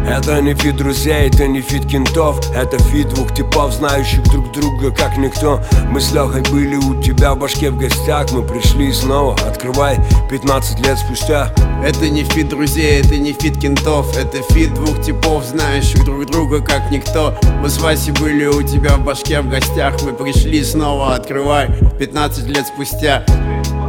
Это не фит друзей, это не фит кентов. Это фит двух типов, знающих друг друга как никто. Мы с Лехой были у тебя в башке в гостях. Мы пришли снова, открывай, 15 лет спустя. Это не фит друзей, это не фит кентов. Это фит двух типов, знающих друг друга как никто. Мы с Васей были у тебя в башке в гостях. Мы пришли снова, открывай, 15 лет спустя.